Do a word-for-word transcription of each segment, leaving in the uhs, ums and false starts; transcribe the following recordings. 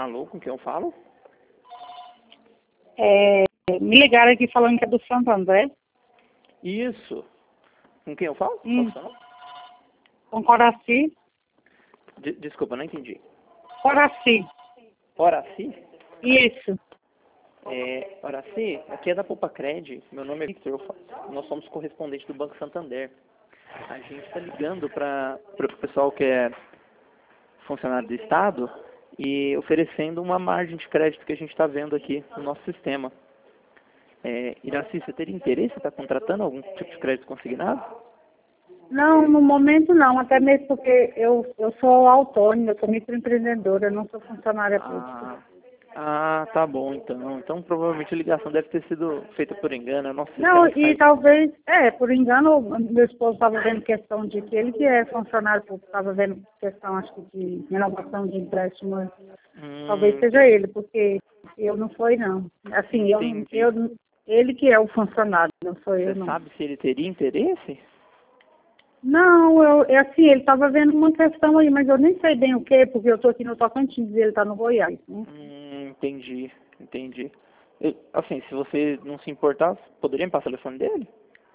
Alô, com quem eu falo? É, me ligaram aqui falando que é do Santo André. Isso. Com quem eu falo? Hum. Qual que é o seu nome? Com Coraci. De- Desculpa, não entendi. Coraci. Horaci? Isso. É, Horaci, aqui é da Poupa Cred. Meu nome é Victor. Eu fa- Nós somos correspondentes do Banco Santander. A gente está ligando para o pessoal que é funcionário do Estado e oferecendo uma margem de crédito que a gente está vendo aqui no nosso sistema. É, Iraci, você teria interesse em estar contratando algum tipo de crédito consignado? Não, no momento não, até mesmo porque eu, eu sou autônoma, eu sou microempreendedora, eu não sou funcionária pública. Ah, ah, tá bom então. Então provavelmente a ligação deve ter sido feita por engano. É o nosso Não, sistema que e faz. talvez, é, por engano, meu esposo estava vendo questão de que ele que é funcionário público, estava vendo questão, acho que de renovação de empréstimo. Talvez Hum, seja ele, porque eu não fui não. Assim, eu, entendi. eu, ele que é o funcionário, não sou eu Você não. sabe se ele teria interesse? Não, eu, é assim, ele estava vendo uma questão aí, mas eu nem sei bem o que, porque eu estou aqui no Tocantins e ele está no Goiás, né? Hum, entendi, entendi. Eu- assim, se você não se importar, poderia me passar o telefone dele?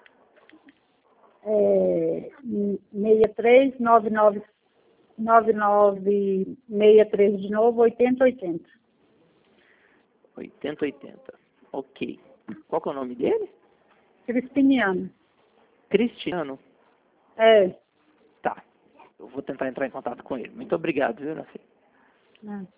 É, seis três nove nove nove nove seis três de novo, oitenta oitenta. oitenta oitenta. Ok. Qual que é o nome dele? Crispiniano. Cristiano. É. Tá. Eu vou tentar entrar em contato com ele. Muito obrigado, viu, Nasci? É.